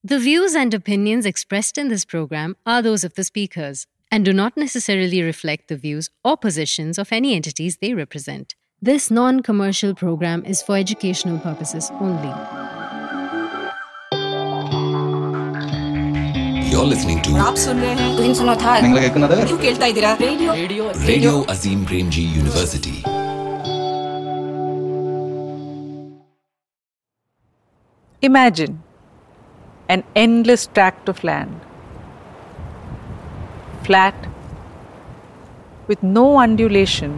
The views and opinions expressed in this program are those of the speakers and do not necessarily reflect the views or positions of any entities they represent. This non-commercial program is for educational purposes only. You're listening to आप सुन रहे हैं तुम सुनो था क्यों केल्ता इधरा Radio Azim Premji University. Imagine an endless tract of land, flat, with no undulation,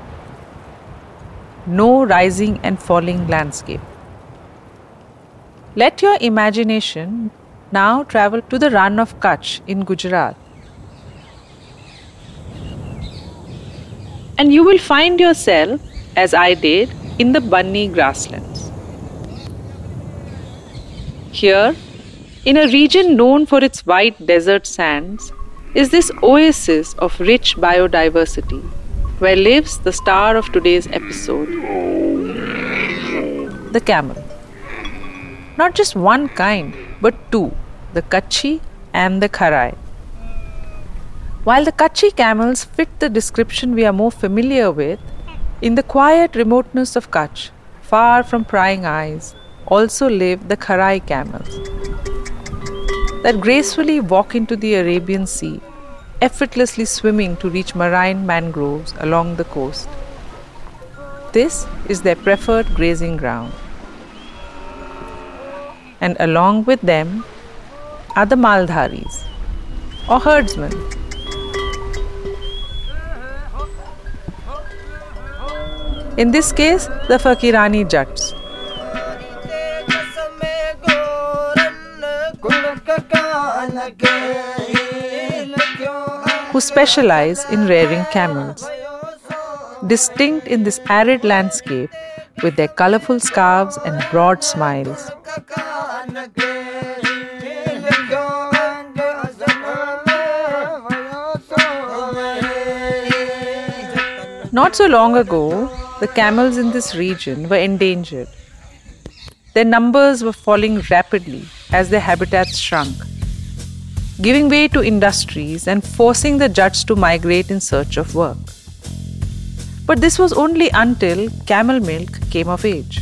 no rising and falling landscape. Let your imagination now travel to the Rann of Kutch in Gujarat. And you will find yourself, as I did, in the Banni grasslands. Here, in a region known for its white desert sands, is this oasis of rich biodiversity, where lives the star of today's episode, the camel. Not just one kind, but two, the Kutchi and the Kharai. While the Kutchi camels fit the description we are more familiar with, in the quiet remoteness of Kutch, far from prying eyes, also live the Kharai camels that gracefully walk into the Arabian Sea, effortlessly swimming to reach marine mangroves along the coast. This is their preferred grazing ground. And along with them are the Maldharis, or herdsmen. In this case, the Fakirani Jats, who specialize in rearing camels. Distinct in this arid landscape with their colorful scarves and broad smiles. Not so long ago, the camels in this region were endangered. Their numbers were falling rapidly as their habitats shrunk, giving way to industries and forcing the Jats to migrate in search of work. But this was only until camel milk came of age.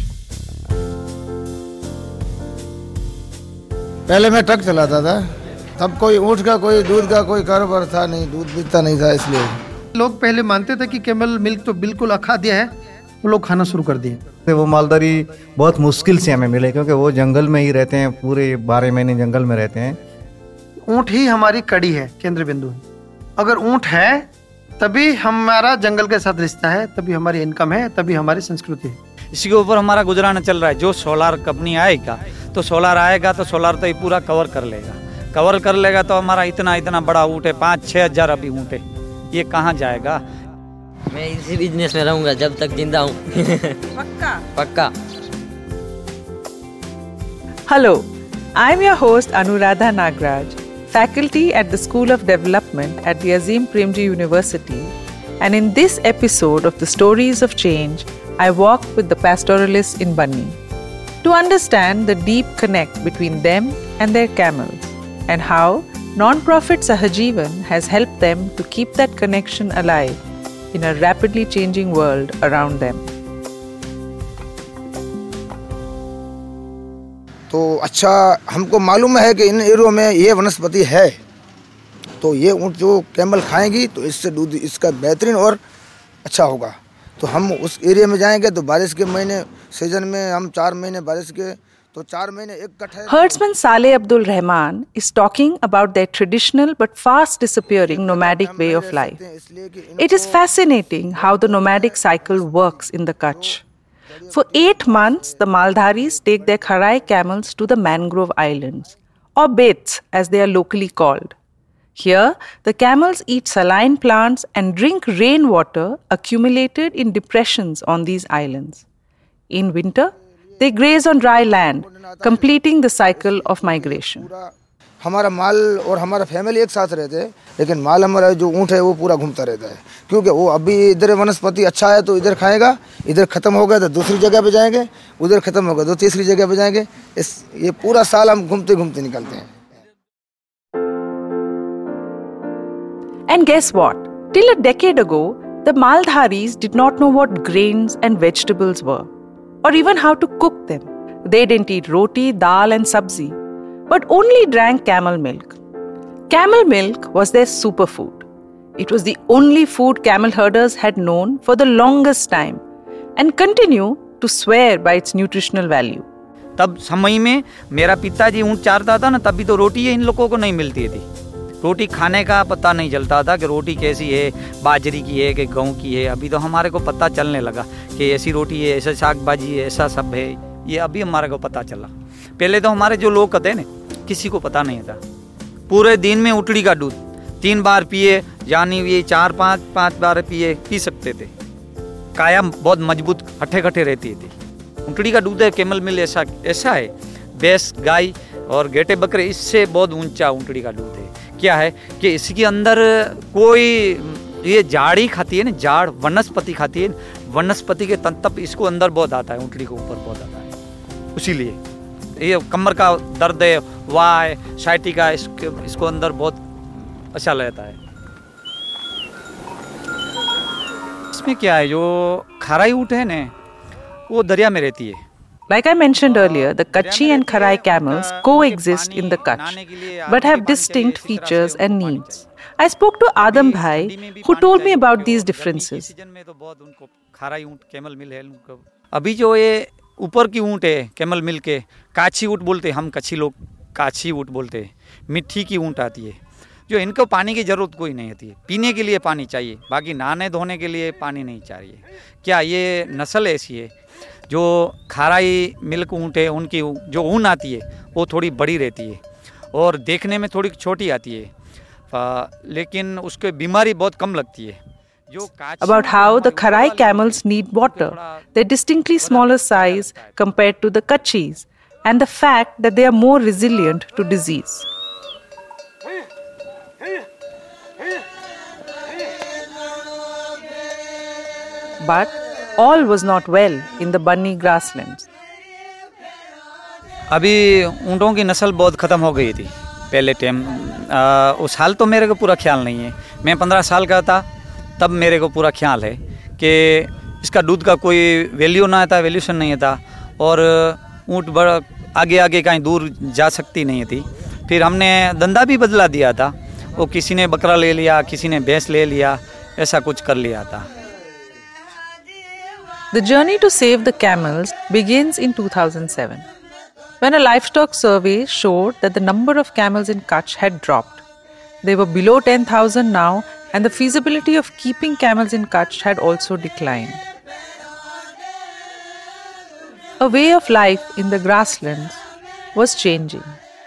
पहले मैं truck चलाता था, तब कोई ऊँट का कोई दूध का कोई कारोबार था नहीं, दूध बिकता नहीं था, इसलिए लोग पहले मानते थे कि कैमल मिल्क तो बिल्कुल अखाद्य है, वो लोग खाना शुरू कर दिए। वो मालदारी बहुत मुश्किल से हमें मिले क्योंकि वो जंगल में ही रहते हैं, पूरे 12 महीने जंगल में रहते हैं। ऊँट ही हमारी कड़ी है, केंद्र बिंदु है। अगर ऊँट है तभी हमारा जंगल के साथ रिश्ता है, तभी हमारी इनकम है, तभी हमारी संस्कृति है। इसी के ऊपर हमारा गुजरान चल रहा है। जो सोलार कंपनी आएगा तो सोलार तो ये पूरा कवर कर लेगा तो हमारा इतना बड़ा ऊँट है, 5-6 हज़ार अभी ऊँट है, ये कहाँ जाएगा। मैं इसी बिजनेस में रहूंगा जब तक जिंदा हूँ। पक्का। Hello, I'm your host Anuradha Nagraj, faculty at the School of Development at the Azim Premji University, and in this episode of the Stories of Change, I walk with the pastoralists in Banni to understand the deep connect between them and their camels and how non-profit Sahajivan has helped them to keep that connection alive in a rapidly changing world around them. तो अच्छा हमको मालूम है कि इन एरियो में ये वनस्पति है, तो ये ऊँट जो कैमल खाएंगी तो इससे दूध इसका बेहतरीन और अच्छा होगा। तो हम उस एरिया में जाएंगे तो बारिश के महीने सीजन में हम 4 महीने बारिश के तो 4 महीने एक कट्ठा। Herdsman Saleh Abdul Rahman is talking about their traditional but fast disappearing nomadic way of life. It is fascinating how the nomadic cycle works in the Kutch. For 8 months, the Maldharis take their Kharai camels to the mangrove islands, or bets as they are locally called. Here, the camels eat saline plants and drink rainwater accumulated in depressions on these islands. In winter, they graze on dry land, completing the cycle of migration. हमारा माल और हमारा family एक साथ रहते हैं, लेकिन माल हमारा जो ऊँट है वो पूरा घूमता रहता है, क्योंकि वो अभी इधर वनस्पति अच्छा है तो इधर खाएगा, इधर ख़त्म हो गया तो दूसरी जगह पे जाएंगे, उधर ख़त्म हो गया तो तीसरी जगह पे जाएंगे। ये पूरा साल हम घूमते घूमते निकलते हैं। And guess what? Till a decade ago, the Maldharis did not know what grains and vegetables were, or even how to cook them. They didn't eat roti, dal and sabzi, but only drank camel milk. Camel milk was their superfood. It was the only food camel herders had known for the longest time and continue to swear by its nutritional value. तब समय में मेरा पिताजी ऊँट चारता था ना, तभी तो रोटी इन लोगों को नहीं मिलती थी। रोटी खाने का पता नहीं चलता था कि रोटी कैसी है, बाजरी की है कि गेहूं की है। अभी तो हमारे को पता चलने लगा कि ऐसी रोटी है, ऐसा साग भाजी है, ऐसा सब है। ये अभी हमारे को पता चला। पहले तो हमारे जो लोग कहते हैं ना, किसी को पता नहीं था। पूरे दिन में उटड़ी का दूध 3 बार पिए, यानी ये 4-5 बार पी सकते थे। काया बहुत मजबूत हट्टे रहती थी। उटड़ी का दूध है, कैमल मिल ऐसा है। भैंस, गाय और गेटे बकरे, इससे बहुत ऊंचा उटड़ी का दूध है। क्या है कि इसके अंदर कोई ये झाड़ ही खाती है ना, झाड़ वनस्पति खाती है, वनस्पति के तंत्र इसको अंदर बहुत आता है, ऊँटड़ी के ऊपर बहुत आता है। इसीलिए ये कमर का दर्द है, वाय साइटिका, इसको अंदर बहुत अच्छा लगता है। इसमें क्या है, जो खाराई ऊँट है ना, वो दरिया में रहती है। Like I mentioned earlier, the Kutchi and Kharai camels coexist in the Kutch, but have distinct features and needs. I spoke to Adam Bhai, who told me about these differences. अभी जो ये ऊपर की ऊँट है कैमल मिल के, काछी ऊँट बोलते हैं हम, कच्छी लोग काछी ऊँट बोलते हैं। मिट्टी की ऊँट आती है, जो इनको पानी की ज़रूरत कोई नहीं होती है। पीने के लिए पानी चाहिए, बाकी नहाने धोने के लिए पानी नहीं चाहिए। क्या ये नस्ल ऐसी है, जो खाराई मिल्क ऊँट है, उनकी जो ऊन आती है वो थोड़ी बड़ी रहती है और देखने में थोड़ी छोटी आती है, लेकिन उसके बीमारी बहुत कम लगती है। About how the Kharai camels need water, their distinctly smaller size compared to the Kutchis, and the fact that they are more resilient to disease. But all was not well in the Bunny grasslands. अभी ऊँटों की नस्ल बहुत ख़त्म हो गई थी पहले टाइम। उस हाल तो मेरे को पूरा ख्याल नहीं है। मैं 15 साल का था तब मेरे को पूरा ख्याल है कि इसका दूध का कोई वैल्यू ना था, वैल्यूशन नहीं था, और ऊँट बड़ा आगे कहीं दूर जा सकती नहीं थी। फिर हमने धंधा भी बदला दिया था, वो किसी ने बकरा ले लिया, किसी ने भैंस ले लिया, ऐसा कुछ कर लिया था। The journey to save the camels begins in 2007, when a livestock survey showed that the number of camels in Kutch had dropped. They were below 10,000 now, and the feasibility of keeping camels in Kutch had also declined. A way of life in the grasslands was changing.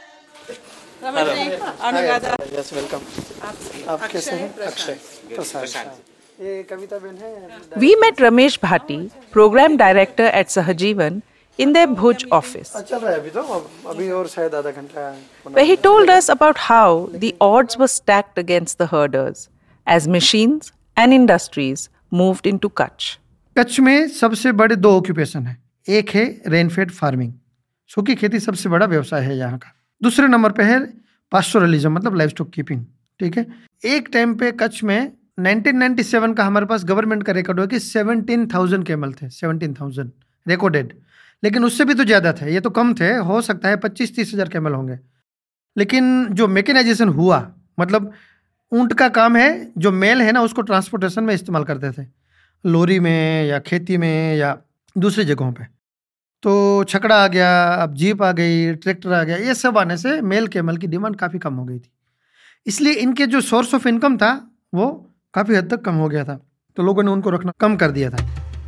Yes, welcome. आप कैसे हैं? अक्षय। ये कविता बहन है। We met Ramesh Bhati, program director at Sahajivan, in their Bhuj office, चल रहा है अभी तो, अभी और शायद आधा घंटा, where he told us about how the odds were stacked against the herders as machines and industries moved into Kutch. Kutch में सबसे बड़े 2 ऑक्यूपेशन है। एक है रेनफेड फार्मिंग, सूखी खेती सबसे बड़ा व्यवसाय है यहाँ का। दूसरे नंबर पे है पास्टोरलिज्म, मतलब लाइव स्टॉक कीपिंग। ठीक है, एक टाइम पे कच्छ में 1997 का हमारे पास गवर्नमेंट का रिकॉर्ड हुआ कि 17,000 कैमल थे, 17,000 रिकॉर्डेड, लेकिन उससे भी तो ज़्यादा थे। ये तो कम थे, हो सकता है 25-30 हज़ार कैमल होंगे। लेकिन जो मैकेनाइजेशन हुआ, मतलब ऊँट का काम है, जो मेल है ना उसको ट्रांसपोर्टेशन में इस्तेमाल करते थे, लोरी में या खेती में या दूसरी जगहों पे। तो छकड़ा आ गया, अब जीप आ गई, ट्रैक्टर आ गया, ये सब आने से मेल कैमल की डिमांड काफ़ी कम हो गई थी। इसलिए इनके जो सोर्स ऑफ इनकम था वो काफ़ी हद तक कम हो गया था, तो लोगों ने उनको रखना कम कर दिया था।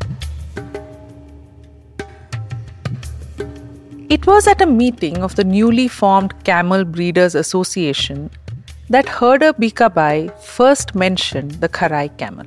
It was at a meeting of the newly formed Camel Breeders Association that herder Bikabai first mentioned the Kharai camel.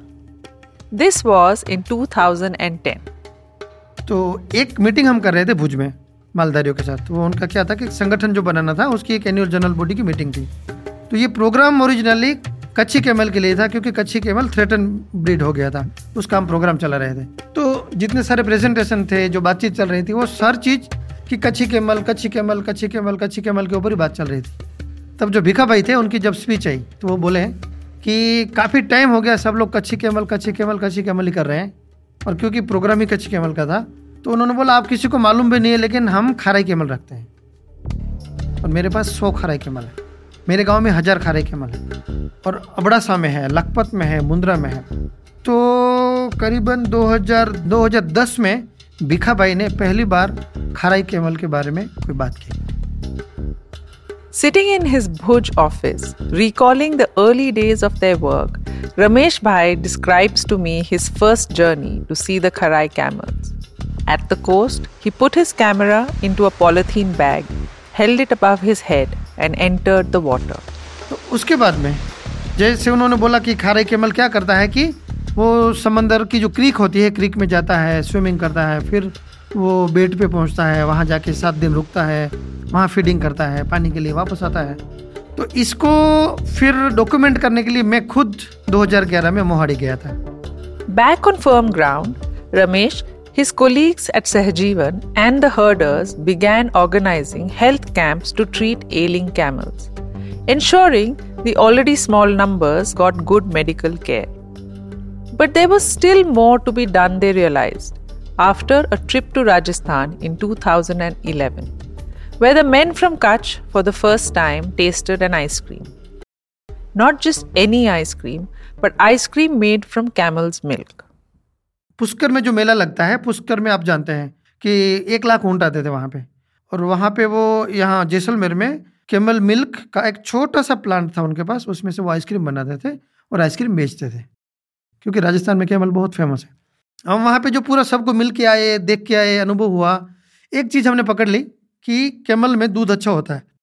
This was in 2010. तो एक मीटिंग हम कर रहे थे भुज में, मालधारियों के साथ। वो उनका क्या था कि संगठन जो बनाना था उसकी एक एनुअल जनरल बॉडी की मीटिंग थी। तो ये प्रोग्राम ओरिजिनली कच्छी कैमल के लिए था, क्योंकि कच्छी कैमल थ्रेटन ब्रीड हो गया था, उसका हम प्रोग्राम चला रहे थे। तो जितने सारे प्रेजेंटेशन थे, जो बातचीत चल रही थी, वो हर चीज़ कि Kutchi camel Kutchi camel Kutchi camel Kutchi camel के ऊपर ही बात चल रही थी। तब जो भिखा भाई थे, उनकी जब स्पीच आई तो वो बोले कि काफ़ी टाइम हो गया सब लोग Kutchi camel Kutchi camel Kutchi camel ही कर रहे हैं, और क्योंकि प्रोग्राम ही कच्छी कैमल का था तो उन्होंने बोला आप किसी को मालूम भी नहीं है, लेकिन हम खाराई कैमल रखते हैं और मेरे पास 100 खाराई कैमल है, मेरे गांव में 1000 खाराई कैमल है, और अबड़ासा में है, लखपत में है, मुंद्रा में है। तो करीबन 2010 में भिखा भाई ने पहली बार खाराई कैमल के बारे में कोई बात की। Sitting in his Bhuj office, recalling the early days of their work, Ramesh Bhai describes to me his first journey to see the Kharai camels. At the coast, he put his camera into a polythene bag, held it above his head and entered the water. तो उसके बाद में जैसे उन्होंने बोला कि खाराई camel क्या करता है कि वो समंदर की जो क्रीक होती है, क्रीक में जाता है, स्विमिंग करता है, फिर वो बेट पे पहुंचता है, वहाँ जाके 7 दिन रुकता है, वहाँ फीडिंग करता है, पानी के लिए वापस आता है। तो इसको फिर डॉक्यूमेंट करने के लिए मैं खुद 2011 में मोहाड़ी गया था। Back on firm ground, Ramesh, his colleagues at Sahajivan and the herders began organizing health camps to treat ailing camels, ensuring the already small numbers got good medical care. But there was still more to be done, they realized, after a trip to Rajasthan in 2011, where the men from Kutch for the first time tasted an ice cream. Not just any ice cream, but ice cream made from camel's milk. Pushkar में जो मेला लगता है, पुष्कर में आप जानते हैं कि 1 लाख ऊंट आते थे वहाँ पे, और वहाँ पे वो यहाँ जैसलमेर में कैमल मिल्क का एक छोटा सा प्लांट था उनके पास, उसमें से वो आइसक्रीम बनाते थे और आइसक्रीम बेचते थे, क्योंकि राजस्थान में कैमल बहुत फेमस है। हम वहाँ पे जो पूरा सबको मिल के आए, देख के आए, अनुभव हुआ, एक चीज़ हमने पकड़ ली कि कैमल में दूध अच्छा होता है।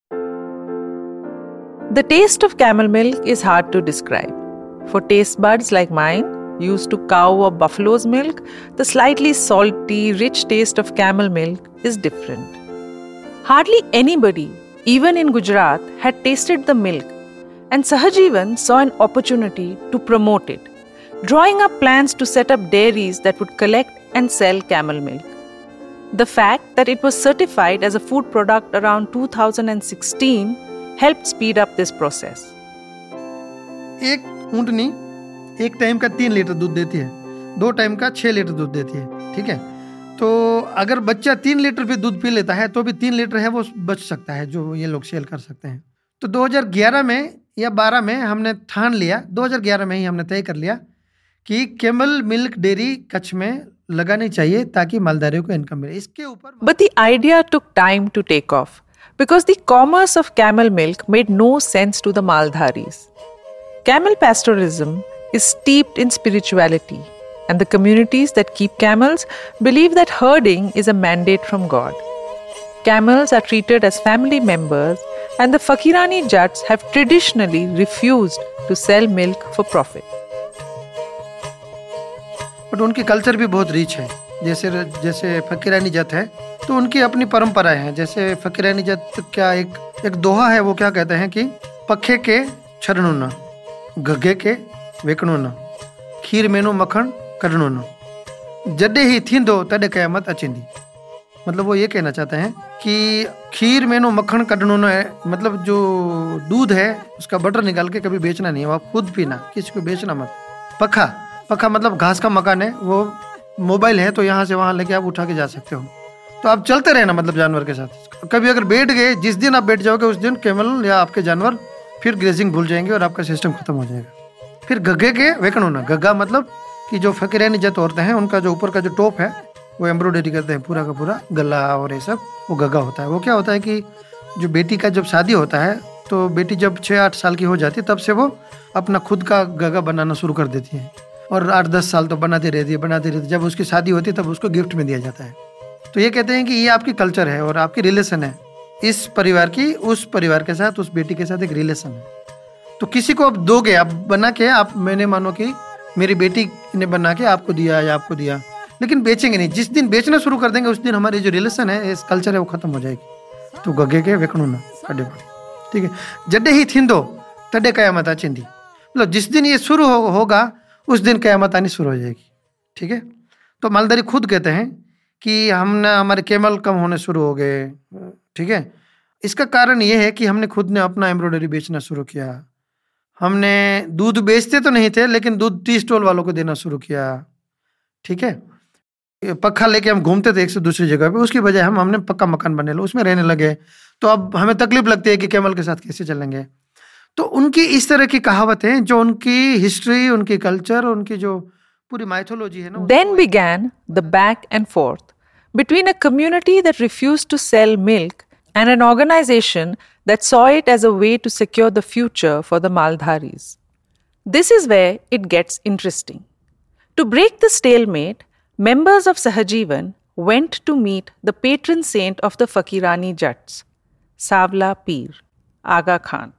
The taste of camel milk is hard to describe. For taste buds like mine, used to cow or buffalo's milk, the slightly salty, rich taste of camel milk is different. Hardly anybody, even in Gujarat, had tasted the milk, and Sahajivan saw an opportunity to promote it, drawing up plans to set up dairies that would collect and sell camel milk. The fact that it was certified as a food product around 2016 helped speed up this process. एक ऊँटनी एक time का 3 litre दूध देती है, 2 time का 6 litre दूध देती है, ठीक है। तो अगर बच्चा 3 लीटर भी दूध पी लेता है तो भी 3 लीटर है वो बच सकता है, जो ये लोग सेल कर सकते हैं। तो 2011 में या 12 में हमने ठान लिया, 2011 में ही हमने तय कर लिया कि कैमल मिल्क डेयरी कच्छ में लगानी चाहिए ताकि मालधारियों को इनकम मिले। इसके ऊपर But the idea took time to take off because the commerce of camel milk made no sense to the Maldharis. Camel pastoralism is steeped in spirituality, and the communities that keep camels believe that herding is a mandate from God. Camels are treated as family members, and the Fakirani Jats have traditionally refused to sell milk for profit. But उनकी culture भी बहुत rich है। जैसे फकीरानी जत है तो उनकी अपनी परंपराएं हैं। जैसे फकीरानी जत क्या एक दोहा है, वो क्या कहते हैं कि पखे के छरणुना, गगे के वेकणुना, खीर मेनू मखन करणुना, जडे ही थींदो तडे कयामत अचिंदी। मतलब वो ये कहना चाहते हैं कि खीर मेनू मक्खन कढ़ना है, मतलब जो दूध है उसका बटर निकाल के कभी बेचना नहीं है, वो खुद पीना, किसी को बेचना मत। पखा मतलब घास का मकान है, वो मोबाइल है तो यहाँ से वहाँ लेके आप उठा के जा सकते हो। तो आप चलते रहना मतलब जानवर के साथ। कभी अगर बैठ गए, जिस दिन आप बैठ जाओगे उस दिन कैमल या आपके जानवर फिर ग्रेजिंग भूल जाएंगे और आपका सिस्टम खत्म हो जाएगा। फिर गग्गे के वेकन होना, गग्गा मतलब कि जो फकीरानी जत औरतें हैं उनका जो ऊपर का जो टॉप है वो एम्ब्रॉयडरी करते हैं, पूरा का पूरा गला और ये सब, वो गग्गा होता है। वो क्या होता है कि जो बेटी का जब शादी होता है तो बेटी जब 6-8 साल की हो जाती है तब से वो अपना खुद का गग्गा बनाना शुरू कर देती है और 8-10 साल तो बनाती रहती है। जब उसकी शादी होती है तब उसको गिफ्ट में दिया जाता है। तो ये कहते हैं कि ये आपकी कल्चर है और आपकी रिलेशन है, इस परिवार की उस परिवार के साथ, उस बेटी के साथ एक रिलेशन है। तो किसी को आप दोगे, आप बना के, आप मैंने मानो कि मेरी बेटी ने बना के आपको दिया या आपको दिया, लेकिन बेचेंगे नहीं। जिस दिन बेचना शुरू कर देंगे उस दिन हमारी जो रिलेशन है, इस कल्चर है, वो खत्म हो जाएगी। तो गगे के वेकणु ना कड्डे पड़े, ठीक है। जड्डे ही थींदो तड्डे कयामत आचिंदी, मतलब जिस दिन ये शुरू होगा उस दिन कयामत आनी शुरू हो जाएगी, ठीक है। तो मालधारी खुद कहते हैं कि हमारे कैमल कम होने शुरू हो गए, ठीक है। इसका कारण ये है कि हमने खुद ने अपना एम्ब्रॉयडरी बेचना शुरू किया। हमने दूध बेचते तो नहीं थे, लेकिन दूध टी स्टॉल वालों को देना शुरू किया, ठीक है। पक्का लेके हम घूमते थे एक से दूसरी जगह पे, उसकी बजाय हमने पक्का मकान बने लो, उसमें रहने लगे। तो अब हमें तकलीफ लगती है कि कैमल के साथ कैसे चलेंगे। तो उनकी इस तरह की कहावतें, जो उनकी हिस्ट्री, उनकी कल्चर, उनकी जो पूरी माइथोलॉजी है ना। Then began the back and forth between a community that refused to sell milk and an organization that saw it as a way to secure the future for the Maldharis. This is where it gets interesting. To break the stalemate, members of Sahajivan went to meet the patron saint of the Fakirani Jats, Savla Peer, Aga Khan.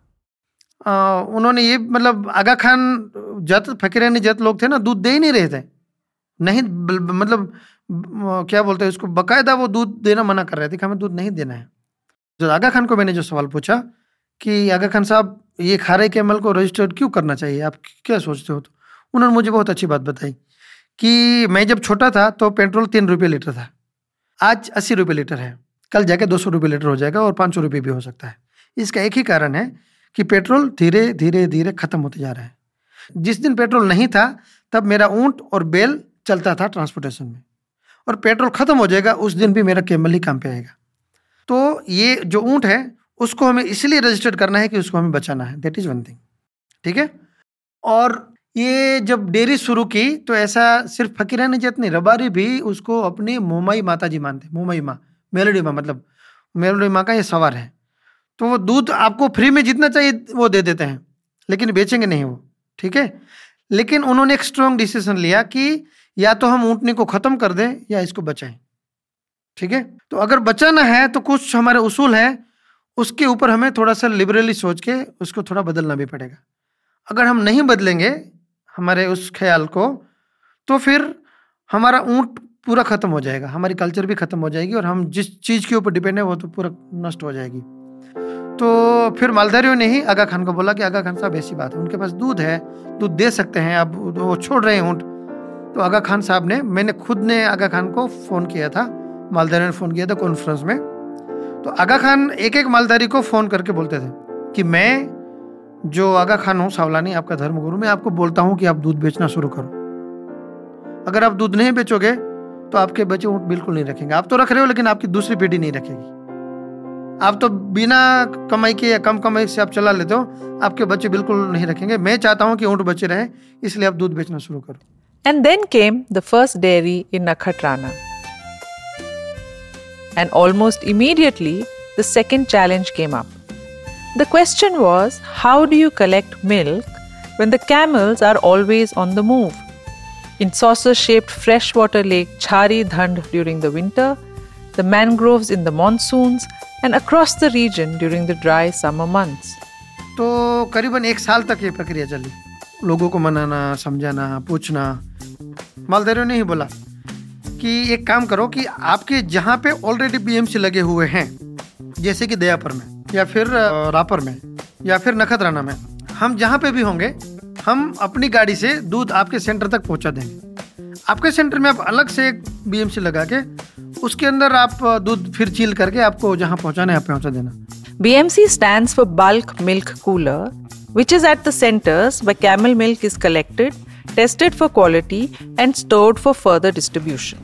उन्होंने ये मतलब आगा खान जत फकीरानी जत लोग थे ना, दूध दे ही नहीं रहे थे, नहीं मतलब क्या बोलते हैं उसको, बकायदा वो दूध देना मना कर रहे थे कि हमें दूध नहीं देना है। जो आगा खान को मैंने जो सवाल पूछा कि आगा खान साहब ये खारे कैमल को रजिस्टर्ड क्यों करना चाहिए, आप क्या सोचते हो, तो उन्होंने मुझे बहुत अच्छी बात बताई कि मैं जब छोटा था तो पेट्रोल 3 रुपये लीटर था, आज 80 रुपये लीटर है, कल जाके 200 रुपये लीटर हो जाएगा और 500 रुपये भी हो सकता है। इसका एक ही कारण है कि पेट्रोल धीरे धीरे धीरे खत्म होते जा रहा है। जिस दिन पेट्रोल नहीं था तब मेरा ऊंट और बैल चलता था ट्रांसपोर्टेशन में, और पेट्रोल खत्म हो जाएगा उस दिन भी मेरा कैमल ही काम पे आएगा। तो ये जो ऊंट है उसको हमें इसलिए रजिस्टर्ड करना है कि उसको हमें बचाना है, दैट इज वन थिंग, ठीक है। और ये जब डेयरी शुरू की तो ऐसा सिर्फ फकीरानी जत नहीं, रबारी भी उसको अपनी मोमाई माता जी मानते, मोमाई माँ, मेलोडी माँ, मतलब मेलोडी माँ का ये सवार है। तो वो दूध आपको फ्री में जितना चाहिए वो दे देते हैं, लेकिन बेचेंगे नहीं वो, ठीक है। लेकिन उन्होंने एक स्ट्रॉन्ग डिसीजन लिया कि या तो हम ऊँटनी को खत्म कर दें या इसको बचाएं, ठीक है। तो अगर बचाना है तो कुछ हमारे उसूल है, उसके ऊपर हमें थोड़ा सा लिबरली सोच के उसको थोड़ा बदलना भी पड़ेगा। अगर हम नहीं बदलेंगे हमारे उस ख्याल को, तो फिर हमारा ऊँट पूरा खत्म हो जाएगा, हमारी कल्चर भी खत्म हो जाएगी, और हम जिस चीज़ के ऊपर डिपेंड है वो तो पूरा नष्ट हो जाएगी। तो फिर मालधारियों ने ही आगा खान को बोला कि आगा खान साहब ऐसी बात है, उनके पास दूध है, दूध दे सकते हैं, अब वो छोड़ रहे हैं ऊँट। तो आगा खान साहब ने, मैंने खुद ने आगा खान को फ़ोन किया था, मालधारियों ने फ़ोन किया था कॉन्फ्रेंस में। तो आगा खान एक एक मालधारी को फ़ोन करके बोलते थे कि मैं जो आगा खान हूँ, सावलानी आपका धर्मगुरु, मैं आपको बोलता हूँ कि आप दूध बेचना शुरू करो। अगर आप दूध नहीं बेचोगे तो आपके बच्चे ऊँट बिल्कुल नहीं रखेंगे। आप तो रख रहे हो लेकिन आपकी दूसरी पीढ़ी नहीं रखेगी। आप तो बिना कमाई के या कम कमाई से आप चला लेते हो, आपके बच्चे बिल्कुल नहीं रखेंगे। मैं चाहता हूँ कि ऊँट बच्चे रहे, इसलिए आप दूध बेचना शुरू करो। And then came the first dairy in Nakhatrana. And almost immediately, the second challenge came up. The question was, how do you collect milk when the camels are always on the move? In saucer-shaped freshwater lake Chhari Dhand during the winter, the mangroves in the monsoons, and across the region during the dry summer months. तो करीबन 1 साल तक ये प्रक्रिया चली, लोगों को मनाना, समझाना, पूछना। मालधारियों ने ही बोला कि एक काम करो कि आपके जहाँ पे ऑलरेडी बीएमसी लगे हुए हैं, जैसे कि दयापुर में या फिर रापर में या फिर नखत्राना में, हम जहाँ पे भी होंगे हम अपनी गाड़ी से दूध आपके सेंटर तक पहुँचा देंगे। आपके सेंटर में आप अलग से एक बीएमसी लगा के उसके अंदर आप दूध फिर चील करके आपको जहाँ पहुँचाना है आप पहुँचा देना। BMC stands for Bulk Milk Cooler, which is at the centers where camel milk is collected, tested for quality and stored for further distribution.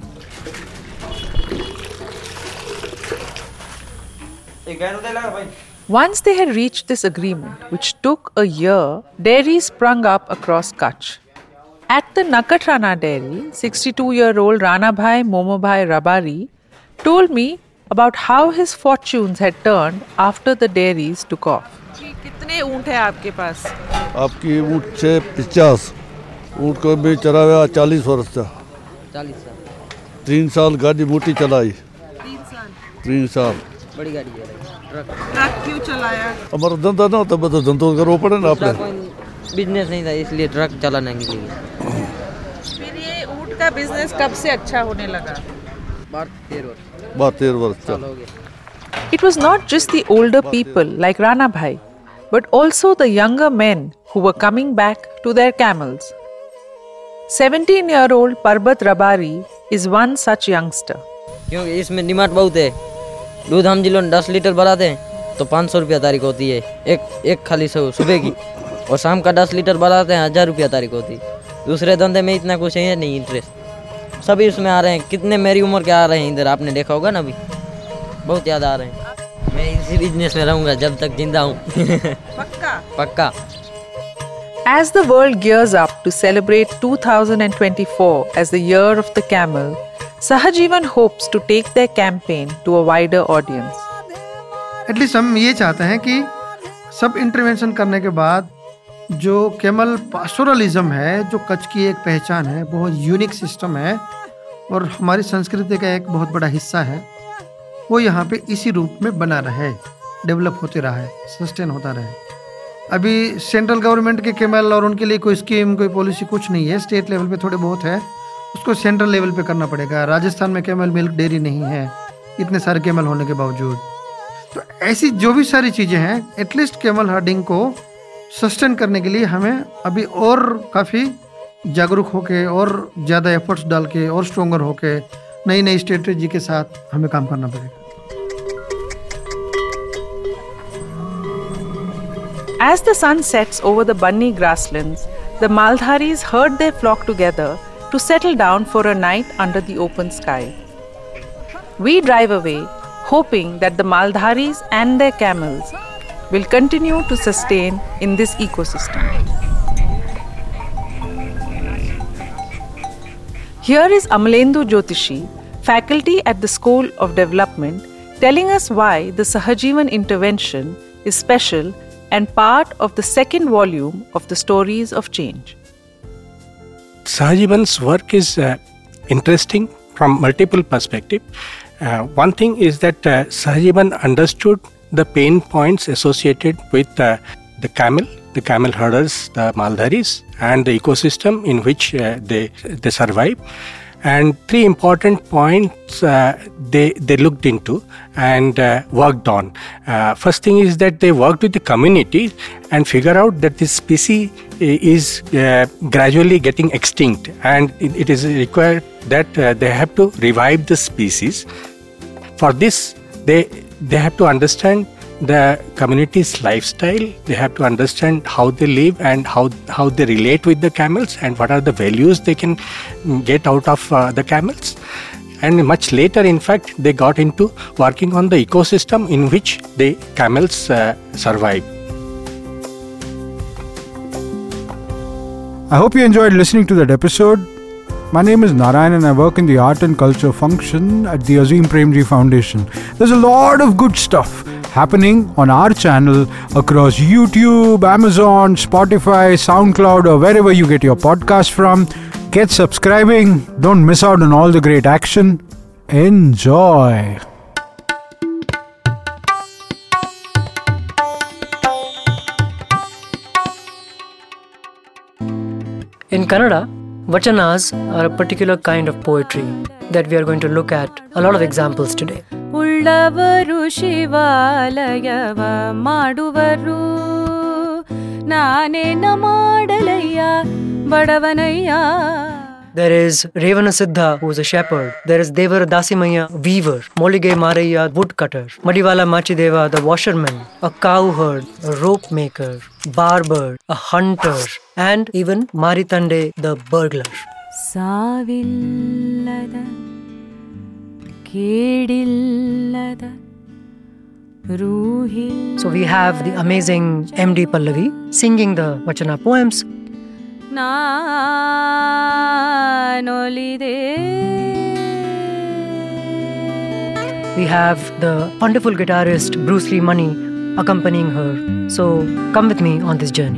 Once they had reached this agreement, which took a year, dairies sprung up across Kutch. At the Nakhatrana dairy, 62-year-old Ranabhai Momobhai Rabari told me about how his fortunes had turned after the dairies took off. कितने ऊँट है आपके पास? आपकी ऊँट से 50 ऊँट को भी चला हुआ 40 वर्ष था। 40 साल। 3 साल गाड़ी मोटी चलाई। 3 साल। बड़ी गाड़ी है। ट्रक क्यों चलाया? हमारा धंधा ना होता तो धंधो करना पड़े ना आपने। बिजनेस नहीं था इसलिए ट्रक चलाने के लिए। फिर ये ऊँट का का बिजनेस कब से अच्छा होने लगा? बात 13 वर्ष चल। It was not just the older people like Rana Bhai, but also the younger men who were coming back to their camels. 17-year-old Parbat Rabari is one such youngster. क्योंकि इसमें डिमांड बहुत है। दूध हम जिलों 10 लीटर भराते हैं तो 500 रुपया तारीख होती है एक खाली सुबह की, और शाम का 10 लीटर भराते हैं 1000 रुपया तारीख होती है। दूसरे धंधे में इतना कुछ है नहीं इंटरेस्ट, सभी उसमें आ रहे हैं। कितने मेरी उम्र के आ रहे हैं इधर, आपने देखा होगा ना, अभी बहुत याद आ रहे हैं। मैं इसी बिजनेस में रहूँगा जब तक जिंदा हूँ। पक्का। As the world gears up to celebrate 2024 as the year of the camel, Sahajivan hopes to take their campaign to a wider audience. At least हम ये चाहते हैं कि सब इंटरवेंशन करने के बाद जो कैमल पास्टोरलिज्म है, जो कच्छ की एक पहचान है, बहुत यूनिक सिस्टम है और हमारी संस्कृति का एक बहुत बड़ा हिस्सा है, वो यहाँ पे इसी रूप में बना रहे, डेवलप होते रहा, सस्टेन होता रहे। अभी सेंट्रल गवर्नमेंट के कैमल और उनके लिए कोई स्कीम, कोई पॉलिसी कुछ नहीं है। स्टेट लेवल पे थोड़े बहुत है, उसको सेंट्रल लेवल पे करना पड़ेगा। राजस्थान में कैमल मिल्क डेयरी नहीं है, इतने सारे कैमल होने के बावजूद। तो ऐसी जो भी सारी चीज़ें हैं, एटलीस्ट कैमल हर्डिंग को सस्टेन करने के लिए हमें अभी और काफ़ी जागरूक होके और ज़्यादा एफर्ट्स डाल के और स्ट्रोंगर होके नई नई स्ट्रेटेजी के साथ हमें काम करना पड़ेगा। As the sun sets over the Banni grasslands, the Maldharis herd their flock together to settle down for a night under the open sky. We drive away, hoping that the Maldharis and their camels will continue to sustain in this ecosystem. Here is Amalendu Jyotishi, faculty at the School of Development, telling us why the Sahajivan intervention is special and part of the second volume of the Stories of Change. Sahajivan's work is interesting from multiple perspectives. One thing is that Sahajivan understood the pain points associated with the camel herders, the Maldharis, and the ecosystem in which they survive. And 3 important points they looked into and worked on. First thing is that they worked with the community and figure out that this species is gradually getting extinct, and it is required that they have to revive the species. For this, they have to understand the community's lifestyle. They have to understand how they live and how they relate with the camels and what are the values they can get out of the camels. And much later, in fact, they got into working on the ecosystem in which the camels survive. I hope you enjoyed listening to that episode. My name is Narayan and I work in the art and culture function at the Azim Premji Foundation. There's a lot of good stuff happening on our channel across YouTube, Amazon, Spotify, SoundCloud, or wherever you get your podcast from. Get subscribing. Don't miss out on all the great action. Enjoy. In Kannada, vachanas are a particular kind of poetry that we are going to look at a lot of examples today. ಉಳ್ಳವರು ಶಿವಾಲಯವ ಮಾಡುವರು ನಾನೇನ ಮಾಡಲಯ್ಯ ಬಡವನಯ್ಯ. There is Revana Siddha, who is a shepherd. There is Devara Dasimaya, weaver. Molige Maraya, woodcutter. Madiwala Machideva, the washerman. A cowherd, a rope maker, barber, a hunter, and even Maritande, the burglar. ಸಾವಿಲ್ಲದ ಕೇಡಿಲ್ಲದ ರೂಹಿ. So we have the amazing M.D. Pallavi singing the Vachana poems. ನಾನೊಲಿದೆ. We have the wonderful guitarist Bruce Lee Money accompanying her. So come with me on this journey.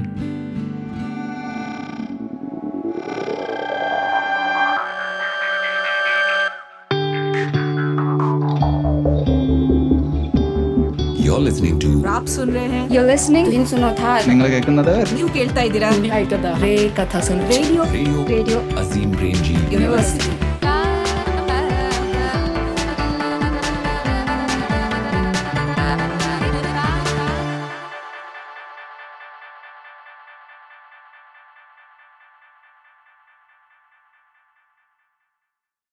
You're You're listening to. आप सुन रहे हैं. You're listening. Twin Sonotha. നിങ്ങൾ കേൾക്കുന്നത്. You കേൾತಾ ഇದ್ದೀರಾ. Radio Azim Premji University.